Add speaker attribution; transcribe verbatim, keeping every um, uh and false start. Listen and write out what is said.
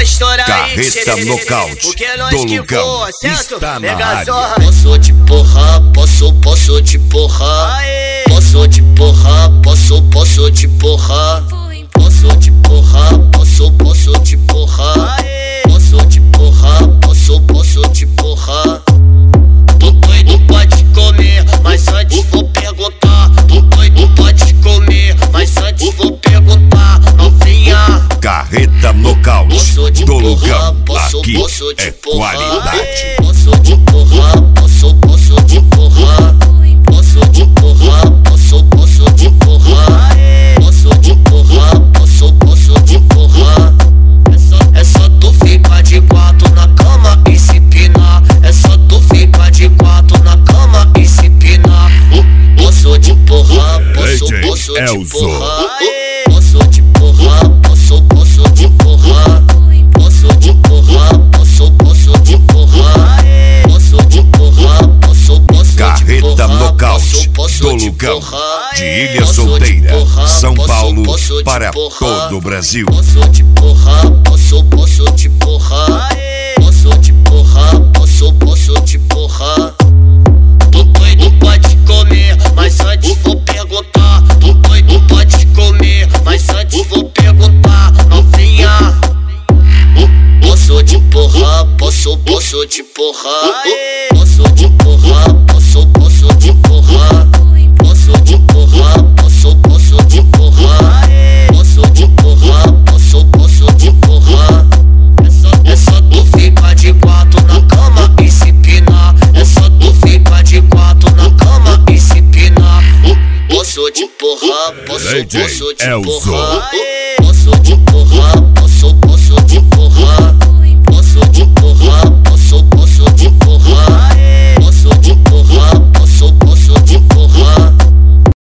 Speaker 1: estourar aí,
Speaker 2: Carreta nocaute
Speaker 1: porque é nós
Speaker 2: do
Speaker 1: que
Speaker 2: Lucão
Speaker 1: voa, certo?
Speaker 2: está na
Speaker 1: Pega
Speaker 2: área.
Speaker 1: zorra.
Speaker 3: Posso te porrar, posso, posso te porrar.
Speaker 1: Aê.
Speaker 3: Posso te porrar, posso, posso te porrar. Posso te porrar, posso, posso te porrar.
Speaker 1: Aê.
Speaker 3: Posso te porrar, posso, posso te porrar. Tô doido, pode comer, mas antes vou perguntar. Tô doido, pode comer, mas antes vou perguntar. Novinha,
Speaker 2: Carreta nocaute
Speaker 3: posso te
Speaker 2: do
Speaker 3: porrar,
Speaker 2: Lucão.
Speaker 3: posso,
Speaker 2: Aqui
Speaker 3: posso te
Speaker 2: é
Speaker 3: porrar.
Speaker 2: qualidade.
Speaker 3: Posso te porrar, posso, posso te porrar. Posso te porrar, posso, posso te porrar. Posso te porrar, posso, posso te porrar. É só, é só tu ficar de quatro na cama e se pinar. É só tu ficar de quatro na cama e se pinar. Posso te porrar, posso,
Speaker 2: D J
Speaker 3: posso te
Speaker 2: Elzo.
Speaker 3: porrar. Posso te porrar, posso, posso te porrar. Posso te porrar, posso, posso te porrar. Posso te porrar, posso, posso te
Speaker 2: Carreta
Speaker 3: porrar.
Speaker 2: nocaute
Speaker 3: Posso, posso
Speaker 2: do
Speaker 3: te
Speaker 2: Lucão.
Speaker 3: porrar.
Speaker 2: De Ilha
Speaker 3: Posso te
Speaker 2: Solteira,
Speaker 3: porrar,
Speaker 2: São
Speaker 3: posso,
Speaker 2: Paulo,
Speaker 3: posso te
Speaker 2: para
Speaker 3: porrar.
Speaker 2: todo o Brasil.
Speaker 3: Posso te porrar, posso, posso te porrar. Posso te porrar, posso, posso te porrar. Tô doido, pode comer, mas antes vou perguntar. Tô doido, pode comer, mas antes vou perguntar. Novinha, posso te porrar, posso, posso te porrar. Posso te porrar, posso, posso te porrar. Posso te porrar, posso, posso te porrar. Posso te porrar, posso, posso te porrar. É só, é só tu ficar de quatro na cama e se pinar. É só tu ficar de quatro na cama e se pinar. Posso te porrar, posso,
Speaker 2: D J
Speaker 3: posso te
Speaker 2: Elzo.
Speaker 3: porrar.